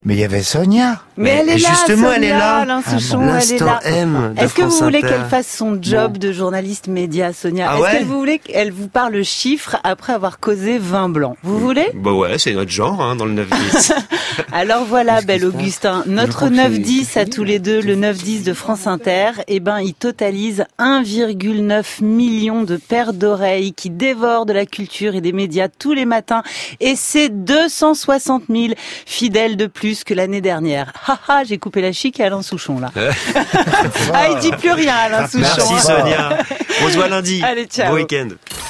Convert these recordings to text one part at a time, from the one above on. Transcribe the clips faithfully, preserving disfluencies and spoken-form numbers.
Mais il y avait Sonia. Mais, mais elle est là, justement, Sonia, elle est là. Alain Souchon, Ah, elle est là. M de Est-ce que France vous voulez Inter. qu'elle fasse son job bon. de journaliste média, Sonia? Ah Est-ce ouais que vous voulez qu'elle vous parle chiffres après avoir causé vin blanc? Vous voulez? Bah ouais, c'est notre genre, hein, dans le neuf dix. Alors voilà, bel Augustin, notre neuf dix à tous les deux, le neuf dix de France Inter, eh ben, il totalise un virgule neuf million de paires d'oreilles qui dévorent de la culture et des médias tous les matins. Et c'est deux cent soixante mille fidèles de plus que l'année dernière. Haha, j'ai coupé la chic à Alain Souchon, là. Ah, il dit plus rien, Alain Souchon. Merci Sonia. On se voit lundi. Allez, ciao. Bon week-end.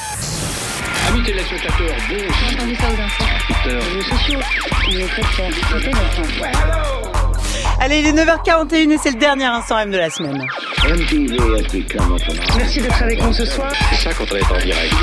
Amis téléspectateurs, bonjour. J'ai entendu ça aux infos. Les réseaux sociaux, il est très fort. C'est intéressant. Allez, il est neuf heures quarante et une et c'est le dernier Instant M de la semaine. M T V has become autonomous. Merci d'être avec nous ce soir. C'est ça quand on est en direct.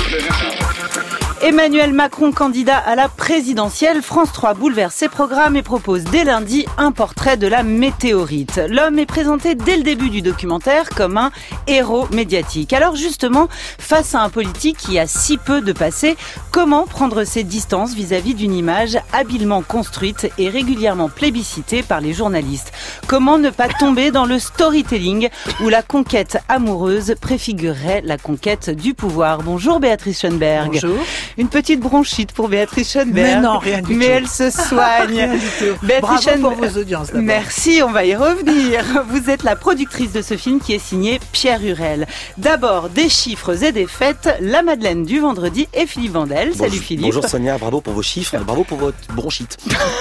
Emmanuel Macron, candidat à la présidentielle, France trois bouleverse ses programmes et propose dès lundi un portrait de la météorite. L'homme est présenté dès le début du documentaire comme un héros médiatique. Alors justement, face à un politique qui a si peu de passé, comment prendre ses distances vis-à-vis d'une image habilement construite et régulièrement plébiscitée par les journalistes? Comment ne pas tomber dans le storytelling où la conquête amoureuse préfigurerait la conquête du pouvoir? Bonjour Béatrice Schoenberg. Bonjour. Une petite bronchite pour Béatrice Schoenberg. Mais non, rien du Mais tout. elle se soigne. Rien du tout. Béatrice Bravo Schoenberg. pour vos audiences d'abord. Merci, on va y revenir. Vous êtes la productrice de ce film qui est signé Pierre Hurel. D'abord, des chiffres et des fêtes, la Madeleine du vendredi et Philippe Vandel. Salut Bonjour, Philippe. Bonjour Sonia, bravo pour vos chiffres, bravo pour votre bronchite.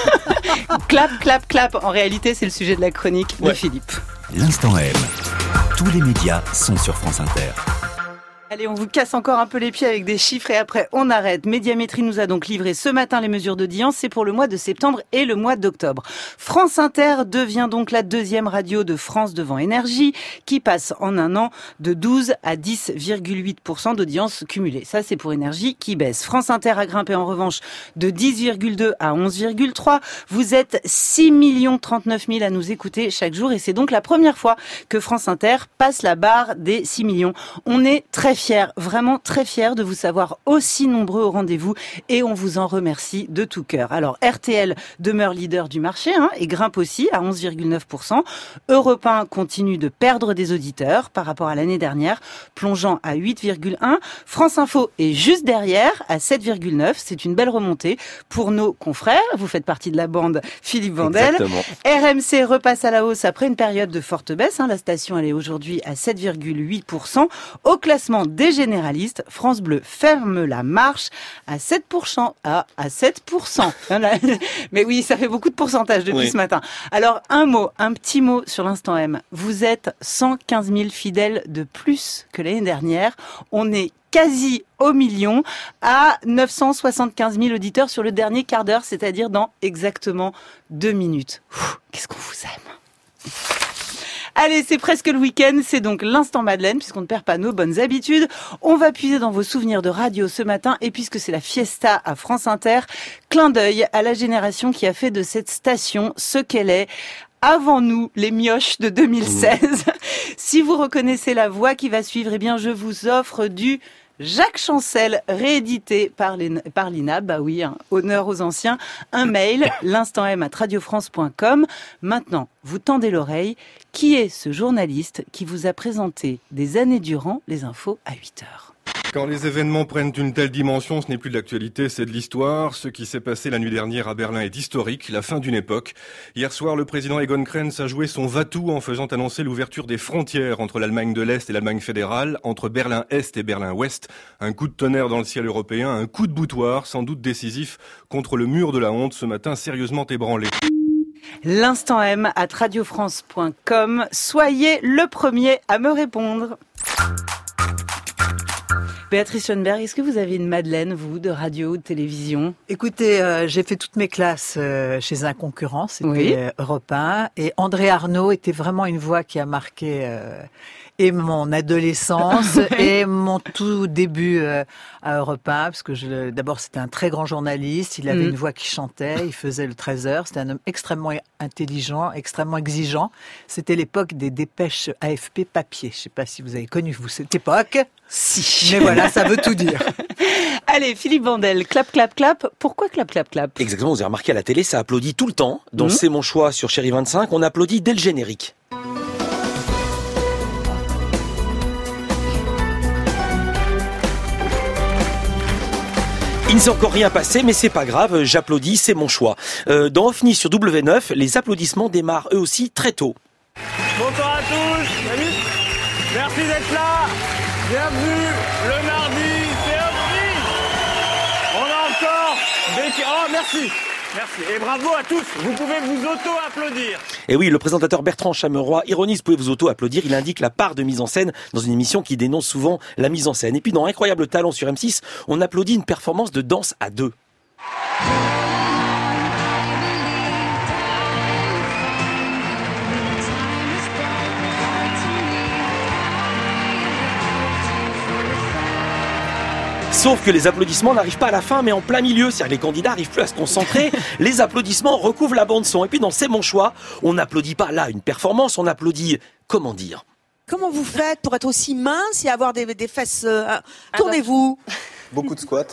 Clap, clap, clap. En réalité, c'est le sujet de la chronique Ouais. de Philippe. L'Instant M. Tous les médias sont sur France Inter. Allez, on vous casse encore un peu les pieds avec des chiffres et après on arrête. Médiamétrie nous a donc livré ce matin les mesures d'audience. C'est pour le mois de septembre et le mois d'octobre. France Inter devient donc la deuxième radio de France devant Énergie qui passe en un an de douze à dix virgule huit pour cent d'audience cumulée. Ça, c'est pour Énergie qui baisse. France Inter a grimpé en revanche de dix virgule deux à onze virgule trois. Vous êtes six millions trente-neuf mille à nous écouter chaque jour et c'est donc la première fois que France Inter passe la barre des six millions. On est très fiers, vraiment très fiers de vous savoir aussi nombreux au rendez-vous et on vous en remercie de tout cœur. Alors R T L demeure leader du marché hein, et grimpe aussi à onze virgule neuf pour cent. Europe un continue de perdre des auditeurs par rapport à l'année dernière, plongeant à huit virgule un. France Info est juste derrière à sept virgule neuf. C'est une belle remontée pour nos confrères. Vous faites partie de la bande Philippe Vandel. Exactement. R M C repasse à la hausse après une période de forte baisse. Hein. La station elle est aujourd'hui à sept virgule huit pour cent. Au classement des généralistes, France Bleu ferme la marche à sept pour cent. Ah, à sept pour cent. Mais oui, ça fait beaucoup de pourcentage depuis Oui. ce matin. Alors, un mot, un petit mot sur l'Instant M. Vous êtes cent quinze mille fidèles de plus que l'année dernière. On est quasi au million à neuf cent soixante-quinze mille auditeurs sur le dernier quart d'heure, c'est-à-dire dans exactement deux minutes. Ouh, qu'est-ce qu'on vous aime. Allez, c'est presque le week-end, c'est donc l'Instant Madeleine, puisqu'on ne perd pas nos bonnes habitudes. On va puiser dans vos souvenirs de radio ce matin, et puisque c'est la fiesta à France Inter, clin d'œil à la génération qui a fait de cette station ce qu'elle est. Avant nous, les mioches de deux mille seize. Si vous reconnaissez la voix qui va suivre, eh bien, je vous offre du Jacques Chancel, réédité par, les, par l'I N A B, bah oui, hein, honneur aux anciens, un mail, l'instant m arobase radiofrance point com. Maintenant, vous tendez l'oreille. Qui est ce journaliste qui vous a présenté des années durant les infos à huit heures? Quand les événements prennent une telle dimension, ce n'est plus de l'actualité, c'est de l'histoire. Ce qui s'est passé la nuit dernière à Berlin est historique, la fin d'une époque. Hier soir, le président Egon Krenz a joué son va-tout en faisant annoncer l'ouverture des frontières entre l'Allemagne de l'Est et l'Allemagne fédérale, entre Berlin-Est et Berlin-Ouest. Un coup de tonnerre dans le ciel européen, un coup de boutoir, sans doute décisif, contre le mur de la honte, ce matin sérieusement ébranlé. L'instant M arobase radiofrance point com. Soyez le premier à me répondre. Béatrice Schoenberg, est-ce que vous avez une Madeleine, vous, de radio ou de télévision? Écoutez, euh, j'ai fait toutes mes classes euh, chez un concurrent, c'était Oui. euh, Europe un, et André Arnaud était vraiment une voix qui a marqué euh, et mon adolescence et mon tout début euh, à Europe un, parce que je, d'abord c'était un très grand journaliste, il avait Mm. une voix qui chantait, il faisait le treize heures, c'était un homme extrêmement intelligent, extrêmement exigeant. C'était l'époque des dépêches A F P papier. Je ne sais pas si vous avez connu vous cette époque. Si. Mais voilà. Voilà, ça veut tout dire. Allez, Philippe Vandel, clap, clap, clap. Pourquoi clap, clap, clap? Exactement, vous avez remarqué à la télé, ça applaudit tout le temps. Dans mmh. C'est mon choix sur Chérie vingt-cinq, on applaudit dès le générique. Il ne s'est encore rien passé, mais c'est pas grave, j'applaudis, c'est mon choix. Euh, dans OFNI sur W neuf, les applaudissements démarrent eux aussi très tôt. Bonsoir à tous, salut, merci d'être là, bienvenue le mardi, c'est OFNI. On a encore des... Oh, merci. Merci. Et bravo à tous. Vous pouvez vous auto-applaudir. Et oui, le présentateur Bertrand Chameroy ironise, vous pouvez vous auto-applaudir. Il indique la part de mise en scène dans une émission qui dénonce souvent la mise en scène. Et puis dans Incroyable Talent sur M six, on applaudit une performance de danse à deux. Sauf que les applaudissements n'arrivent pas à la fin, mais en plein milieu. C'est-à-dire que les candidats n'arrivent plus à se concentrer. Les applaudissements recouvrent la bande-son. Et puis dans C'est mon choix, on n'applaudit pas là une performance, on applaudit, comment dire? Comment vous faites pour être aussi mince et avoir des, des fesses... Euh, tournez-vous. Beaucoup de squats.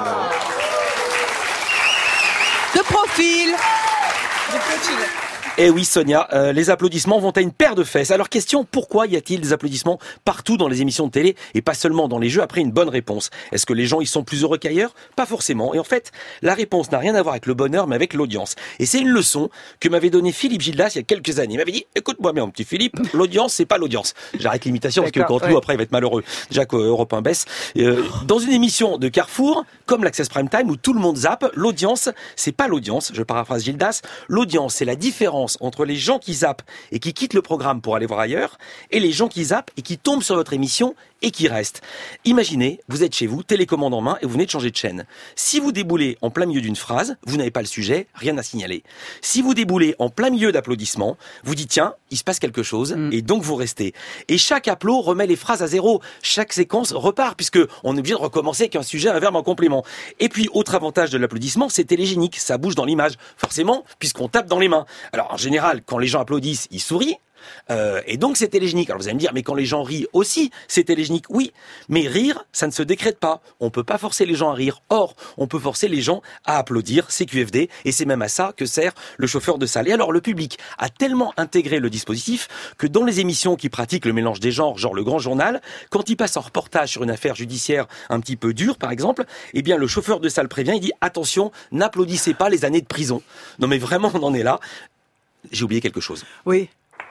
De profil. De profil. Eh oui Sonia, euh, les applaudissements vont à une paire de fesses. Alors question, pourquoi y a-t-il des applaudissements partout dans les émissions de télé et pas seulement dans les jeux après une bonne réponse? Est-ce que les gens ils sont plus heureux qu'ailleurs? Pas forcément. Et en fait, la réponse n'a rien à voir avec le bonheur mais avec l'audience. Et c'est une leçon que m'avait donnée Philippe Gildas il y a quelques années. Il m'avait dit, écoute-moi bien mon petit Philippe, l'audience c'est pas l'audience. J'arrête l'imitation parce que quand ouais. nous après il va être malheureux. Déjà qu'Europe un baisse. Euh, dans une émission de Carrefour, comme l'Access Prime Time où tout le monde zappe, l'audience c'est pas l'audience, je paraphrase Gildas, l'audience c'est la différence entre les gens qui zappent et qui quittent le programme pour aller voir ailleurs et les gens qui zappent et qui tombent sur votre émission et qui restent. Imaginez, vous êtes chez vous, télécommande en main et vous venez de changer de chaîne. Si vous déboulez en plein milieu d'une phrase, vous n'avez pas le sujet, rien à signaler. Si vous déboulez en plein milieu d'applaudissements, vous dites tiens, il se passe quelque chose mmh. et donc vous restez. Et chaque applaud remet les phrases à zéro. Chaque séquence repart puisque on est obligé de recommencer avec un sujet, un verbe, un complément. Et puis, autre avantage de l'applaudissement, c'est télégénique. Ça bouge dans l'image. Forcément, puisqu'on tape dans les mains. Alors, en général, quand les gens applaudissent, ils sourient. Euh, et donc c'est télégénique. Alors vous allez me dire, mais quand les gens rient aussi, c'est télégénique. Oui, mais rire, ça ne se décrète pas. On peut pas forcer les gens à rire. Or, on peut forcer les gens à applaudir. C'est Q F D, et c'est même à ça que sert le chauffeur de salle. Et alors le public a tellement intégré le dispositif que dans les émissions qui pratiquent le mélange des genres, genre le Grand Journal, quand il passe en reportage sur une affaire judiciaire un petit peu dure, par exemple, eh bien le chauffeur de salle prévient, il dit attention, n'applaudissez pas les années de prison. Non mais vraiment, on en est là. J'ai oublié quelque chose. Oui.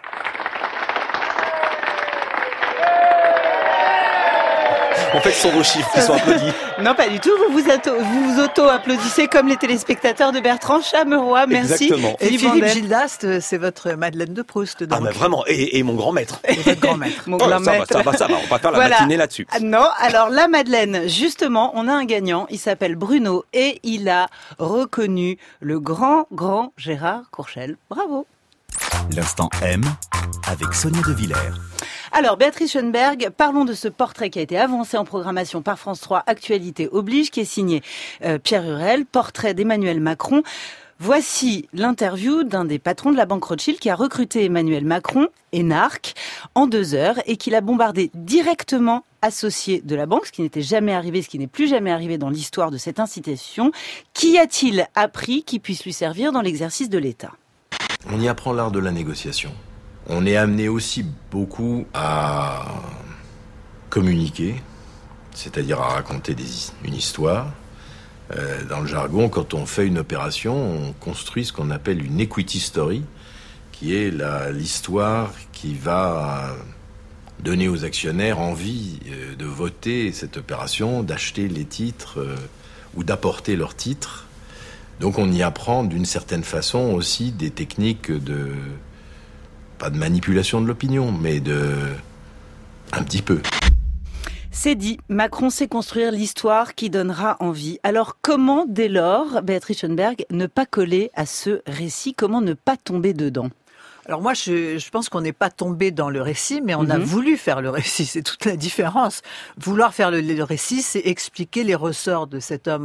En fait, ce sont vos chiffres qui sont applaudis. Non, pas du tout. Vous vous, auto, vous, vous auto-applaudissez comme les téléspectateurs de Bertrand Chameroy. Merci. Exactement. Et Philippe, Philippe Gildas, c'est votre Madeleine de Proust. Donc. Ah, mais vraiment. Et, et mon grand maître. Et votre grand maître. Mon oh, grand ça, maître. Va, ça va, ça va. On va faire la voilà. matinée là-dessus. Non, alors la Madeleine, justement, on a un gagnant. Il s'appelle Bruno et il a reconnu le grand, grand Gérard Courchel. Bravo. L'instant M avec Sonia De Villers. Alors, Béatrice Schoenberg, parlons de ce portrait qui a été avancé en programmation par France trois, Actualité oblige, qui est signé euh, Pierre Hurel, portrait d'Emmanuel Macron. Voici l'interview d'un des patrons de la banque Rothschild qui a recruté Emmanuel Macron, énarque, en deux heures et qui l'a bombardé directement associé de la banque, ce qui n'était jamais arrivé, ce qui n'est plus jamais arrivé dans l'histoire de cette institution. Qu'y a-t-il appris qui puisse lui servir dans l'exercice de l'État ? On y apprend l'art de la négociation. On est amené aussi beaucoup à communiquer, c'est-à-dire à raconter des, une histoire. Euh, dans le jargon, quand on fait une opération, on construit ce qu'on appelle une equity story, qui est la, l'histoire qui va donner aux actionnaires envie euh, de voter cette opération, d'acheter les titres euh, ou d'apporter leurs titres. Donc on y apprend d'une certaine façon aussi des techniques de... pas de manipulation de l'opinion, mais de... un petit peu. C'est dit, Macron sait construire l'histoire qui donnera envie. Alors comment, dès lors, Béatrice Schoenberg, ne pas coller à ce récit? Comment ne pas tomber dedans? Alors moi, je, je pense qu'on n'est pas tombé dans le récit, mais on mmh. a voulu faire le récit. C'est toute la différence. Vouloir faire le, le récit, c'est expliquer les ressorts de cet homme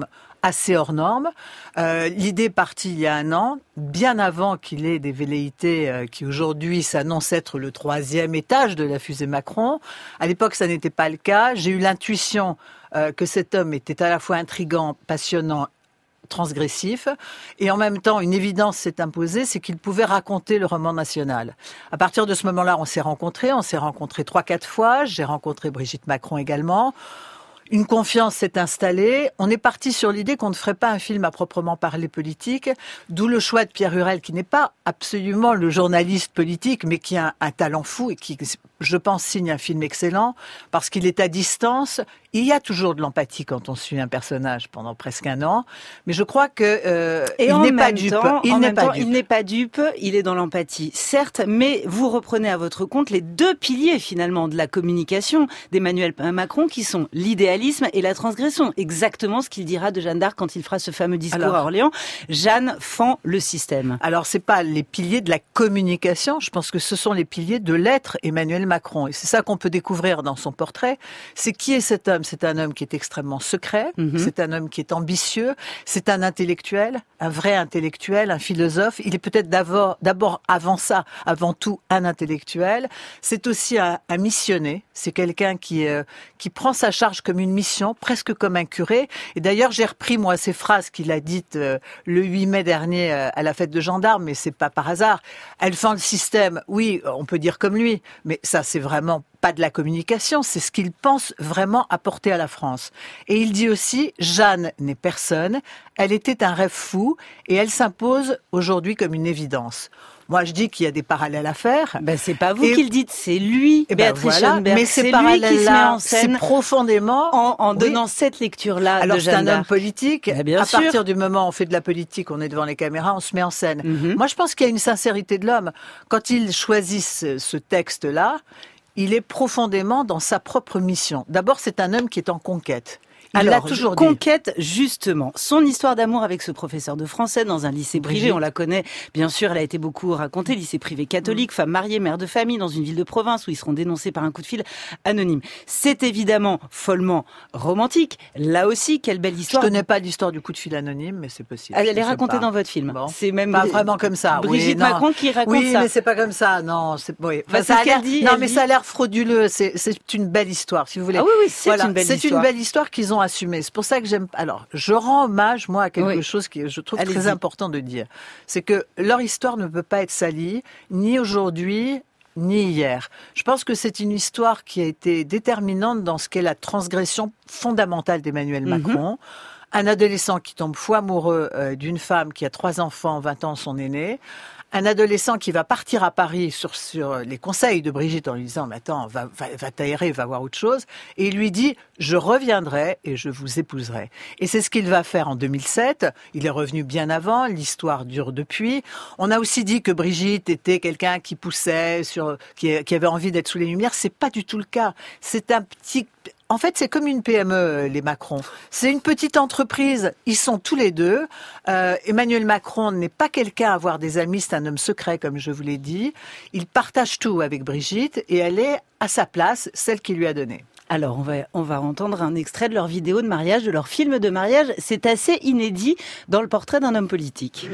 assez hors norme. Euh, l'idée est partie il y a un an, bien avant qu'il ait des velléités euh, qui aujourd'hui s'annoncent être le troisième étage de la fusée Macron. À l'époque, ça n'était pas le cas. J'ai eu l'intuition euh, que cet homme était à la fois intrigant, passionnant, transgressif, et en même temps, une évidence s'est imposée, c'est qu'il pouvait raconter le roman national. À partir de ce moment-là, on s'est rencontrés, on s'est rencontrés trois, quatre fois, j'ai rencontré Brigitte Macron également. Une confiance s'est installée. On est parti sur l'idée qu'on ne ferait pas un film à proprement parler politique, d'où le choix de Pierre Hurel, qui n'est pas absolument le journaliste politique, mais qui a un, un talent fou et qui, je pense, signe un film excellent, parce qu'il est à distance. Il y a toujours de l'empathie quand on suit un personnage pendant presque un an, mais je crois que euh, et il en n'est même pas dupe. Temps, Il en n'est même pas temps, dupe. il n'est pas dupe. Il est dans l'empathie, certes, mais vous reprenez à votre compte les deux piliers finalement de la communication d'Emmanuel Macron, qui sont l'idéalisme et la transgression. Exactement ce qu'il dira de Jeanne d'Arc quand il fera ce fameux discours Alors, à Orléans. Jeanne fend le système. Alors, c'est pas les piliers de la communication. Je pense que ce sont les piliers de l'être Emmanuel Macron. Et c'est ça qu'on peut découvrir dans son portrait. C'est qui est cet homme? C'est un homme qui est extrêmement secret. Mm-hmm. C'est un homme qui est ambitieux. C'est un intellectuel, un vrai intellectuel, un philosophe. Il est peut-être d'abord, d'abord avant ça, avant tout, un intellectuel. C'est aussi un, un missionné. C'est quelqu'un qui, euh, qui prend sa charge comme une mission, presque comme un curé. Et d'ailleurs, j'ai repris, moi, ces phrases qu'il a dites euh, le huit mai dernier euh, à la fête de gendarmes, mais c'est pas par hasard. Elle fend le système. Oui, on peut dire comme lui, mais ça, c'est vraiment pas de la communication, c'est ce qu'il pense vraiment apporter à la France. Et il dit aussi, Jeanne n'est personne, elle était un rêve fou, et elle s'impose aujourd'hui comme une évidence. Moi, je dis qu'il y a des parallèles à faire. Ben, c'est pas vous et... qui le dites, c'est lui, et Béatrice ben voilà, Schoenberg. Mais c'est lui qui se met en scène. C'est profondément en, en donnant oui. cette lecture-là. Alors, de Jeanne c'est un d'Arc. homme politique. Ben, bien à sûr. partir du moment où on fait de la politique, on est devant les caméras, on se met en scène. Mm-hmm. Moi, je pense qu'il y a une sincérité de l'homme. Quand il choisit ce, ce texte-là, il est profondément dans sa propre mission. D'abord, c'est un homme qui est en conquête. Il l'a toujours dit. Conquête, justement. Son histoire d'amour avec ce professeur de français dans un lycée privé, Brigitte. On la connaît, bien sûr, elle a été beaucoup racontée, lycée privé catholique, mmh. femme mariée, mère de famille, dans une ville de province où ils seront dénoncés par un coup de fil anonyme. C'est évidemment follement romantique. Là aussi, quelle belle histoire. Je connais pas l'histoire du coup de fil anonyme, mais c'est possible. Elle est racontée dans votre film. Bon. C'est même pas vraiment comme ça. Brigitte oui, Macron qui raconte oui, ça. Oui, mais c'est pas comme ça. Non, c'est oui. Enfin, enfin, ça c'est ce qu'elle dit. Non, elle mais dit... ça a l'air frauduleux. C'est c'est une belle histoire, si vous voulez. Ah oui, oui, c'est voilà. une belle c'est histoire. C'est une belle histoire qu'ils ont assumée. C'est pour ça que j'aime. Alors, je rends hommage moi à quelque oui. chose qui je trouve Allez-y. très important de dire. C'est que leur histoire ne peut pas être salie, ni aujourd'hui, ni hier. Je pense que c'est une histoire qui a été déterminante dans ce qu'est la transgression fondamentale d'Emmanuel Macron. Mm-hmm. Un adolescent qui tombe fou amoureux euh, d'une femme qui a trois enfants, vingt ans, son aîné. Un adolescent qui va partir à Paris sur, sur les conseils de Brigitte en lui disant « Mais attends, va, va, va t'aérer, va voir autre chose ». Et il lui dit « Je reviendrai et je vous épouserai ». Et c'est ce qu'il va faire en deux mille sept. Il est revenu bien avant, l'histoire dure depuis. On a aussi dit que Brigitte était quelqu'un qui poussait, sur, qui, qui avait envie d'être sous les lumières. C'est pas du tout le cas. C'est un petit... En fait, c'est comme une P M E, les Macron. C'est une petite entreprise. Ils sont tous les deux. Euh, Emmanuel Macron n'est pas quelqu'un à avoir des amis. C'est un homme secret, comme je vous l'ai dit. Il partage tout avec Brigitte et elle est à sa place, celle qui lui a donné. Alors, on va, on va entendre un extrait de leur vidéo de mariage, de leur film de mariage. C'est assez inédit dans le portrait d'un homme politique.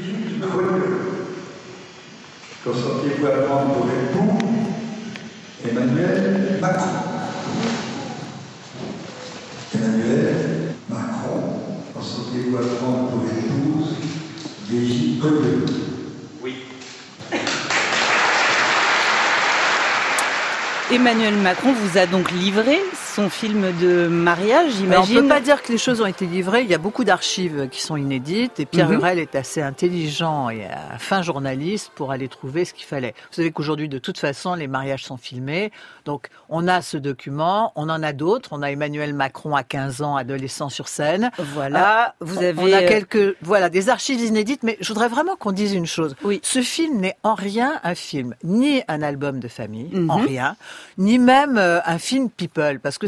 Consentez-vous à prendre pour époux Emmanuel Macron. Emmanuel Macron, consentez-vous à prendre pour épouse Brigitte Macron? Oui. Emmanuel Macron vous a donc livré son film de mariage, j'imagine. On ne peut pas dire que les choses ont été livrées. Il y a beaucoup d'archives qui sont inédites. Et Pierre mm-hmm. Hurel est assez intelligent et un fin journaliste pour aller trouver ce qu'il fallait. Vous savez qu'aujourd'hui, de toute façon, les mariages sont filmés. Donc, on a ce document. On en a d'autres. On a Emmanuel Macron à quinze ans, adolescent sur scène. Voilà. Euh, vous avez... On a quelques, voilà, des archives inédites. Mais je voudrais vraiment qu'on dise une chose. Oui. Ce film n'est en rien un film, ni un album de famille, mm-hmm. en rien, ni même euh, un film people. Parce que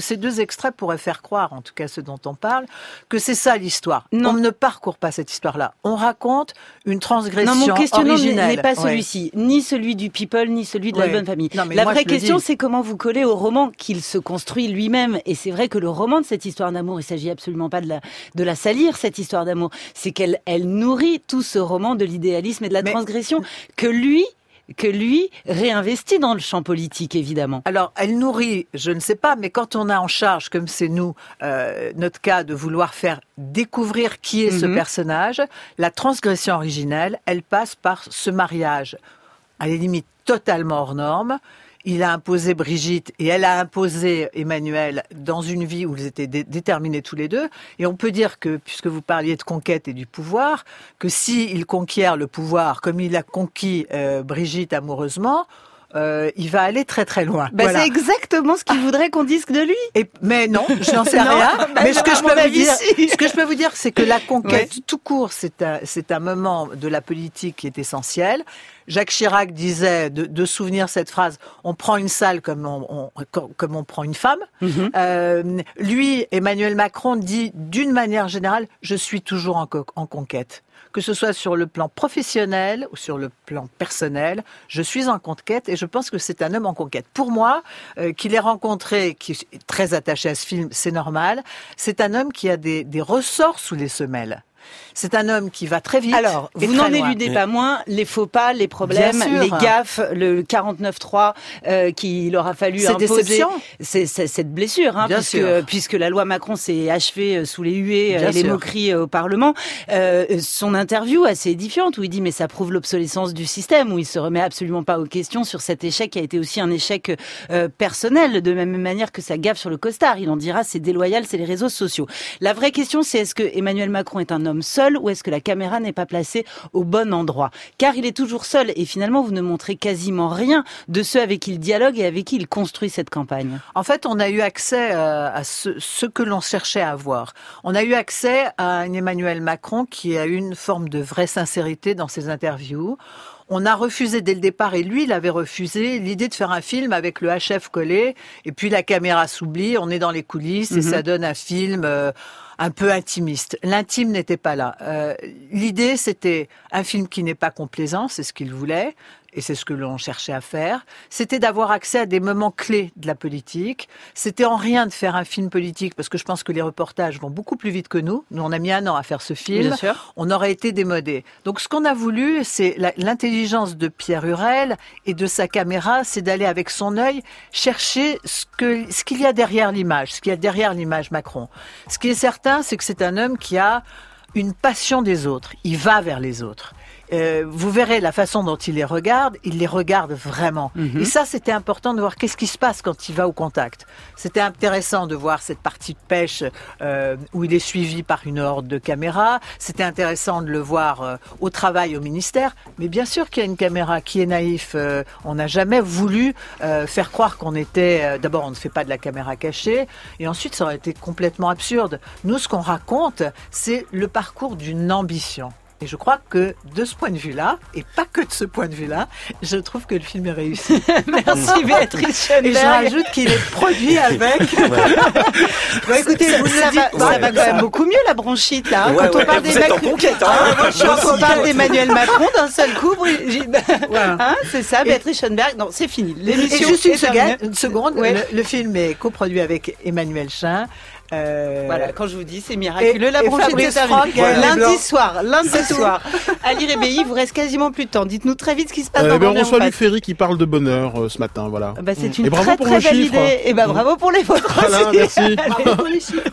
ces deux extraits pourraient faire croire, en tout cas ceux dont on parle, que c'est ça l'histoire. Non. On ne parcourt pas cette histoire-là. On raconte une transgression originelle. Non, mon questionnement originelle. n'est pas Ouais. celui-ci, ni celui du People, ni celui de Ouais. la bonne famille. Non, mais la moi, vraie je le question, dis. c'est comment vous collez au roman qu'il se construit lui-même. Et c'est vrai que le roman de cette histoire d'amour, il s'agit absolument pas de la, de la salir, cette histoire d'amour. C'est qu'elle elle nourrit tout ce roman de l'idéalisme et de la Mais- transgression que lui que lui réinvestit dans le champ politique, évidemment. Alors, elle nourrit, je ne sais pas, mais quand on a en charge, comme c'est nous, euh, notre cas, de vouloir faire découvrir qui est ce Mhm. personnage, la transgression originelle, elle passe par ce mariage, à la limite totalement hors norme. Il a imposé Brigitte et elle a imposé Emmanuel dans une vie où ils étaient dé- déterminés tous les deux. Et on peut dire que, puisque vous parliez de conquête et du pouvoir, que s'il conquiert le pouvoir comme il a conquis euh, Brigitte amoureusement, euh, il va aller très très loin. Bah, Voilà. C'est exactement ce qu'il voudrait qu'on dise de lui. Et, mais non, je n'en sais Non, rien. bah, mais ce que à je mon peux vous avis, dire, si. ce que je peux vous dire, c'est que la conquête Ouais. tout court, c'est un, c'est un moment de la politique qui est essentiel. Jacques Chirac disait de, de souvenir cette phrase: on prend une salle comme on, on- comme comme on prend une femme. Mhm. Euh, lui, Emmanuel Macron, dit d'une manière générale: je suis toujours en, co- en conquête. Que ce soit sur le plan professionnel ou sur le plan personnel, je suis en conquête et je pense que c'est un homme en conquête. Pour moi, euh, qu'il ait rencontré, qui est très attaché à ce film, c'est normal. C'est un homme qui a des, des ressorts sous les semelles. C'est un homme qui va très vite. Alors, et vous très n'en loin. éludez pas moins les faux pas, les problèmes, Bien sûr. les gaffes, le quarante-neuf trois euh, qu'il aura fallu Ces imposer. déceptions. C'est c'est cette blessure, hein, Bien puisque, sûr. puisque la loi Macron s'est achevée euh, sous les huées Bien et les sûr. moqueries euh, au Parlement. Euh, son interview assez édifiante où il dit mais ça prouve l'obsolescence du système, où il se remet absolument pas aux questions sur cet échec qui a été aussi un échec euh, personnel, de même manière que sa gaffe sur le costard. Il en dira c'est déloyal, c'est les réseaux sociaux. La vraie question, c'est est-ce que Emmanuel Macron est un homme seul ou est-ce que la caméra n'est pas placée au bon endroit? Car il est toujours seul et finalement vous ne montrez quasiment rien de ceux avec qui il dialogue et avec qui il construit cette campagne. En fait, on a eu accès euh, à ce, ce que l'on cherchait à avoir. On a eu accès à un Emmanuel Macron qui a eu une forme de vraie sincérité dans ses interviews. On a refusé dès le départ, et lui, il avait refusé l'idée de faire un film avec le H F collé, et puis la caméra s'oublie, on est dans les coulisses, et Mhm. ça donne un film euh, un peu intimiste. L'intime n'était pas là. Euh, l'idée, c'était un film qui n'est pas complaisant, c'est ce qu'il voulait, et c'est ce que l'on cherchait à faire. C'était d'avoir accès à des moments clés de la politique. C'était en rien de faire un film politique, parce que je pense que les reportages vont beaucoup plus vite que nous. Nous, on a mis un an à faire ce film. Bien sûr. On aurait été démodés. Donc, ce qu'on a voulu, c'est la- l'intelligence de Pierre Hurel et de sa caméra, c'est d'aller avec son œil chercher ce que, ce qu'il y a derrière l'image, ce qu'il y a derrière l'image Macron. Ce qui est certain, c'est que c'est un homme qui a une passion des autres. Il va vers les autres. Euh, vous verrez la façon dont il les regarde, il les regarde vraiment. Mhm. Et ça, c'était important de voir qu'est-ce qui se passe quand il va au contact. C'était intéressant de voir cette partie de pêche euh, où il est suivi par une horde de caméras. C'était intéressant de le voir euh, au travail au ministère. Mais bien sûr qu'il y a une caméra qui est naïf. Euh, on n'a jamais voulu euh, faire croire qu'on était... euh, D'abord, on ne fait pas de la caméra cachée. Et ensuite, ça aurait été complètement absurde. Nous, ce qu'on raconte, c'est le parcours d'une ambition. Et je crois que de ce point de vue-là, et pas que de ce point de vue-là, je trouve que le film est réussi. Merci Béatrice Schoenberg. Et je rajoute qu'il est produit avec... Bon, écoutez, ça, vous ça le va, dites- ça ouais, va quand ça. même beaucoup mieux la bronchite là. hein, Ouais, quand ouais, on parle vous des êtes en Mac- conquête, hein. Ah, Moi, je suis quand on aussi. parle d'Emmanuel Macron d'un seul coup, Brigitte. Voilà. Hein, c'est ça, Béatrice Schoenberg. Non, c'est fini. Et L'émission juste une est seconde, terminée. une seconde Ouais. le, le film est coproduit avec Emmanuel Chin. Euh, Voilà, quand je vous dis, c'est miraculeux. Et- la et bronchite Fabrice est terminée. Franck, Gaël Lundi Leblanc. soir, lundi C'est tout. soir. Ali Rebéi, il vous reste quasiment plus de temps. Dites-nous très vite ce qui se passe Euh, dans ben, on Vendée en reçoit face. Luc Ferry qui parle de bonheur euh, ce matin, voilà. Bah, c'est une Et bravo très pour très vos belle chiffres. idée. Et ben bravo pour les vôtres Voilà, aussi. merci. Allez.